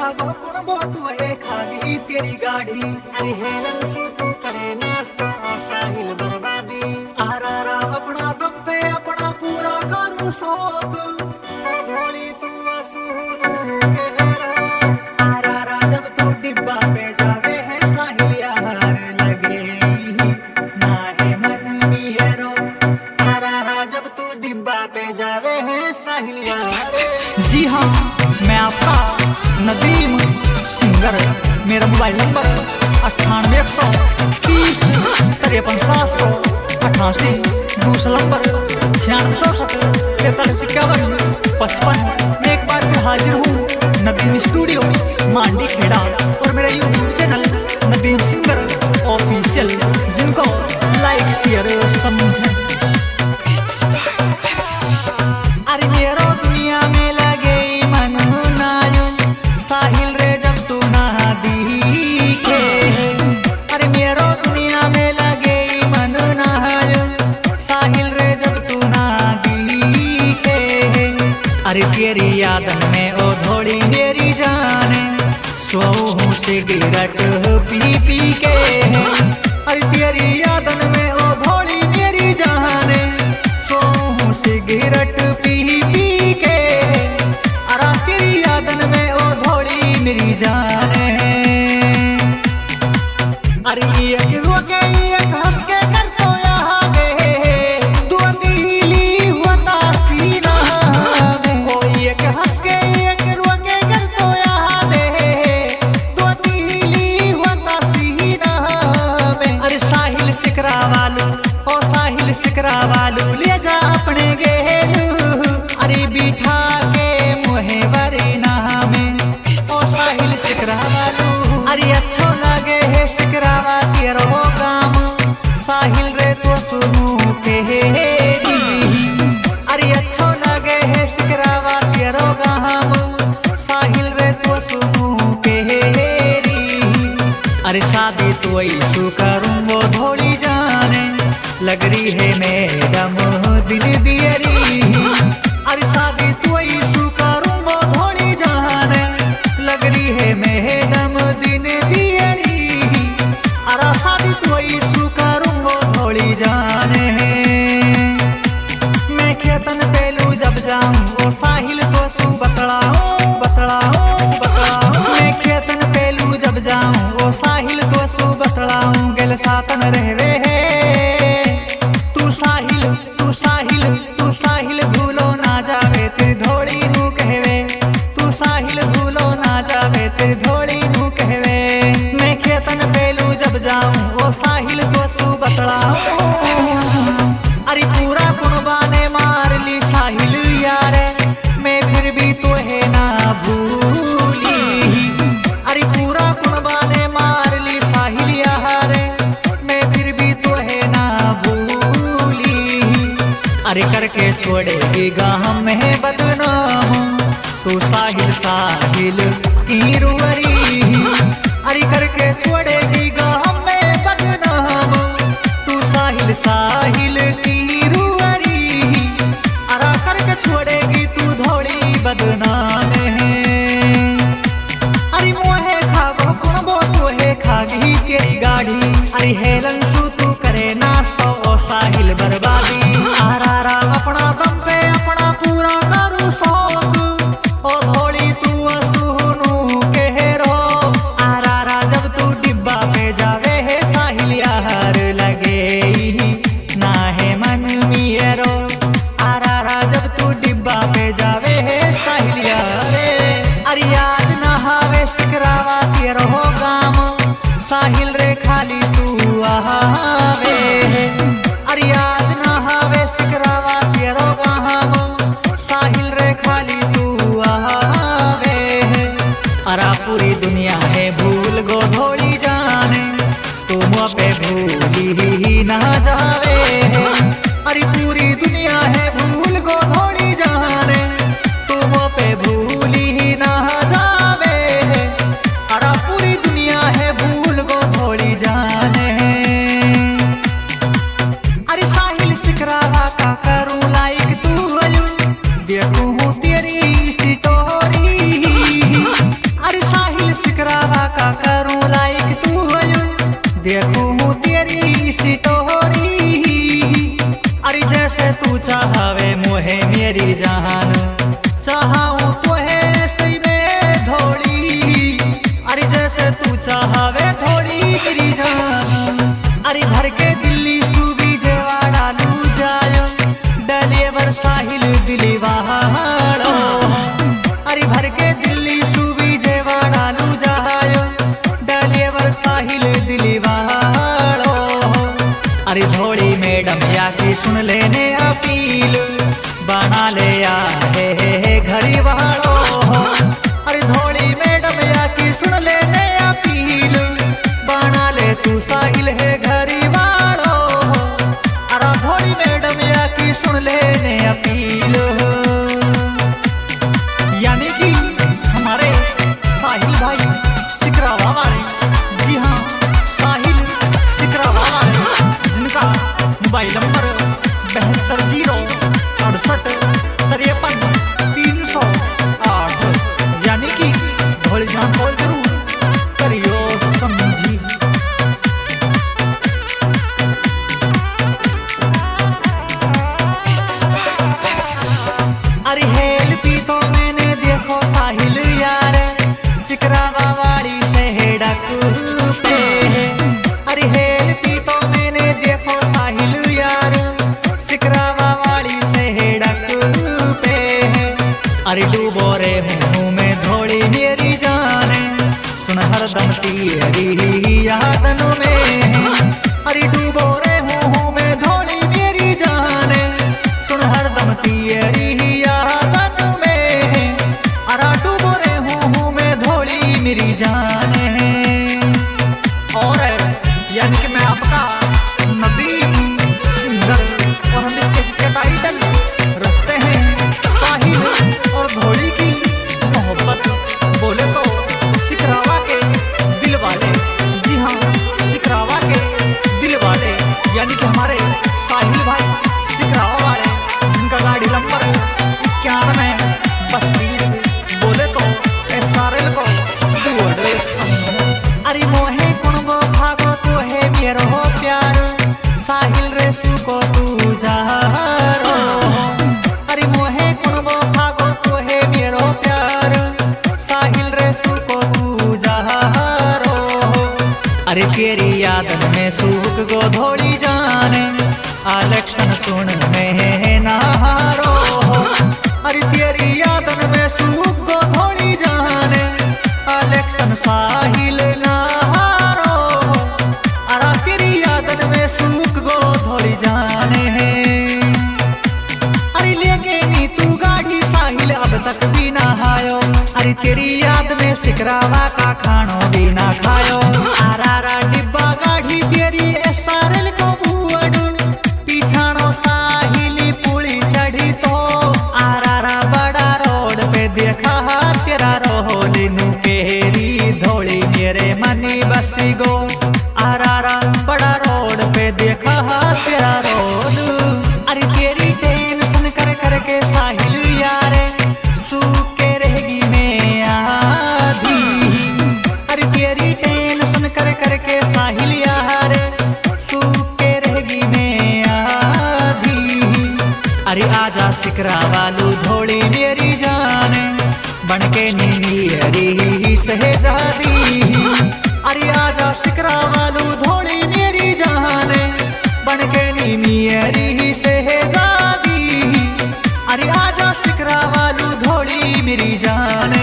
खागो कुण बहुत है खागी तेरी गाड़ी। अरे हेलन से तू करे नाश्ता और साहिल बर्बादी। आरारा अपना दम पे अपना पूरा करूं शौक। ओ धोली तू असुहनु कहरा। आरारा जब तू डिब्बा पे जावे है साहिल यार लगे ना है मन मेरो। आरारा जब तू डिब्बा पे जावे है साहिल यार। जी हाँ, मैं आपका नदीम सिंगर। मेरा मोबाइल नंबर 98 130 53 788। दूसरा नंबर 96 43 51 55। मैं एक बार फिर हाजिर हूँ नदीम स्टूडियो मांडी खेड़ा और मेरा YouTube channel Nadeem singer official, जिनको लाइक शेयर समझें। अरे मेरो दुनिया में लगे मन नायो साहिल रे जब तू ना दिखे। अरे मेरो दुनिया में लगे मन नायो साहिल रे जब तू ना दिखे। अरे तेरी यादन में ओ थोड़ी मेरी जाने सोहू सिगरेट पी पी के। अरे तेरी यादन में ओ थोड़ी मेरी जाने सोहू सिगरेट पी पी के। अरे तेरी यादन में ओ थोड़ी मेरी जाने। अरे एक रोके एक हंस के कर तो यहाँ गे दुआ दिली होता सीना में। ओ एक हंस के एक रोके कर तो यहाँ दे दुआ दिली होता सीना में। अरे साहिल सिकरा वालू ओ साहिल सिकरा वालू ले जा अपने गेलू। अरे बिठा के मुहे वरीना में ओ साहिल सिकरा वालू। अरे अच्छो लगे है सिकरावा तेरो काम साहिल रे तो सुनू के हेरी। अरे अच्छो लगे है सिकरावा तेरो काम साहिल रे तो सुनू के हेरी। अरे शादी तो ऐसू करूँ वो थोड़ी जाने लग रही है मैडम दिल दियरी। अरे शादी तो ऐसू करूँ वो थोड़ी जाने लग रही है मैडम दिन दियरी। अरे शादी तो ऐसू करूँ वो थोड़ी जाने। मैं खेतन पेलू जब जाऊँ ओ साहिल तो सू बतलाऊँ बतलाऊँ बतलाऊँ। मैं खेतन पेलू जब जाऊँ ओ साहिल तो सू बतलाऊँ। गल सातन रहवे है तू साहिल तू साहिल तू साहिल भूलो ना जावे तेरी धोड़ी नू कहवे। तू साहिल भूलो ना जावे तेरी धोड़ी नू कहवे। मैं खेतन पेलू जब जाऊँ ओ साहिल तो सू बतलाऊँ। अरे पूरा कुनबा ने मार ली साहिल यारे मैं फिर भी तो है ना भूली। अरे पूरा कुनबा ने मार ली साहिल यारे मैं फिर भी तो है ना भूली। अरे करके छोड़ेगी गाँव में बदनाम तू साहिल साहिल की रुवरी। अरे करके छोड़ेगी गाँव में बदनाम तू साहिल साहिल की रुवरी। अरे करके छोड़ेगी तू धोड़ी बदनाम है। अरे मोहे खागो कुण बोतो है खागी तेरी गाड़ी। अरे हेलन सू तू करे नाश्ता ओ साहिल बर्बादी। आरारा अपना दम पे अपना पूरा करूँ शौक ओ धोड़ी तू असुहनु कहरो। आरारा जब तू डिब्बा पे जावे है साहिल यार लगे ना है मन मेरो। आरारा जब तू डिब्बा पे जावे है साहिल यार। अरे याद ना हावे सिकरावा तेरो काम साहिल रे खाली तू आवे। अरे याद ना हावे सिकरावा तेरो काम साहिल रे खाली तू आवे। अरा पूरी दुनिया है भूल गो धोड़ी जाने तू मुँह पे भूली ही ना जावे। अरे पूरी दुनिया है भूल गो धोड़ी जाने तू मुँह पे भूली ही ना जावे। अरा पूरी दुनिया है भूल गो धोड़ी जाने। अरे साहिल सिकरावा का करूँ लाइक तू देखूँ तेरी स्टोरी। अरे बोरे हूँ मैं धोड़ी मेरी जाने, सुन हरदम तेरी यादन में। अरे डूबो रे हूँ मैं धोड़ी मेरी जाने, सुन हरदम तेरी यादन में। अरे डूबो रे हूँ मैं धोड़ी मेरी जाने। और यानी कि मैं आपका नदीम सिंगर, और हम इसके टाइटल रखते हैं साहिल और घोड़ी की मोहब्बत। बोले तो सिकरावा के दिल वाले, जी हाँ सिकरावा के दिल वाले, यानी कि हमारे साहिल भाई सिकरावा वाले, जिनका गाड़ी नंबर 9132। बोले तो SRL को अरे मोहे कुणबो भागो तो है मेरो प्यार, साहिल रे सुको तू जारो। अरे मोहे कुणबो भागो तो है मेरो प्यार, साहिल रे सुको तू जारो। अरे तेरी यादन में सूख गो धोड़ी जाने, आलक्षण सुन में नहारो। अरे तेरी यादन में सूख गो धोड़ी जाने, आलक्षण साहिल नहारो। अरे तेरी यादन में सूख गो धोड़ी जाने। अरे लेके नी तू गाड़ी साहिल अब तक भी ना आयो, अरे तेरी याद में सिकरावा का खानो भी ना खायो। आरा डिब्बा गाड़ी तेरी SRL को बुअड, पीछानो साहिली पुली चढ़ी तो आरा बड़ा रोड पे देखा तेरा रोहली नु केरी धोड़ी मेरे मनी बसी गो। आरा बड़ा रोड पे देखा तेरा रोड। अरे तेरी टेंशन कर करके साहिल यारे सूख के रहेगी मैं आधी। अरे तेरी टेंशन कर करके साहिल यारे सूख के रहेगी मैं आधी। अरे आजा सिकरा वालू धोड़ी मेरी जाने, बनके नीरी सहजादी। अरे आजा सिकरा वालू धोड़ी मेरी जाने, बनके नीरी सहजादी। अरे आजा सिकरा वालू धोड़ी मेरी जाने।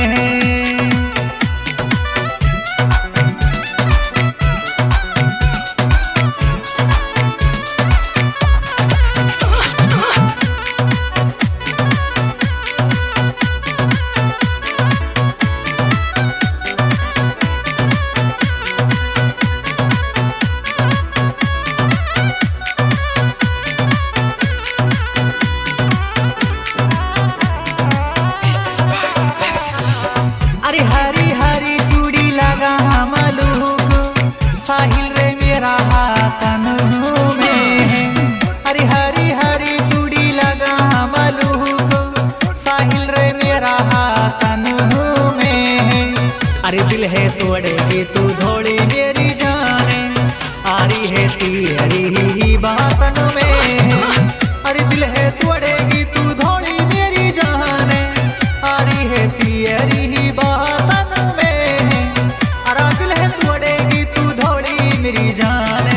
अरे हरी हरी चूड़ी लगा मलूक, साहिल रे मेरा हाथन में। अरे हरी हरी चूड़ी लगा मलूक, साहिल रे मेरा हाथन में। अरे दिल है तोड़ेगी तू धोड़ी मेरी जाने, आ रही है तेरी बातन में। अरे दिल है तोड़ेगी तू धोड़ी मेरी जाने, आ रही है तेरी बातन में। अरे दिल है तोड़ेगी तू धोड़ी मेरी जाने।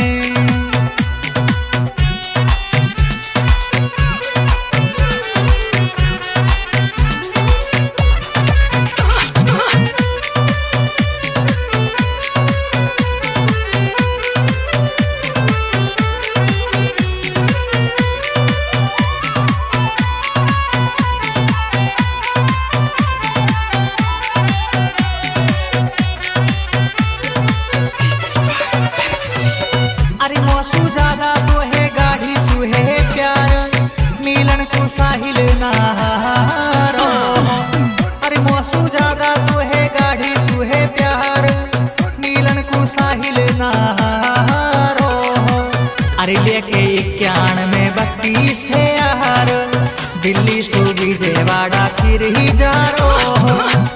अरे मौसू ज्यादा तो है गाढ़ी सुहे प्यार, मिलन को साहिल नारो। अरे मौसू ज्यादा तो है गाढ़ी सुहे प्यार, मिलन को साहिल नारो। अरे लेके 91 में 32 है यार, दिल्ली सू विजयवाड़ा फिर ही जा रो।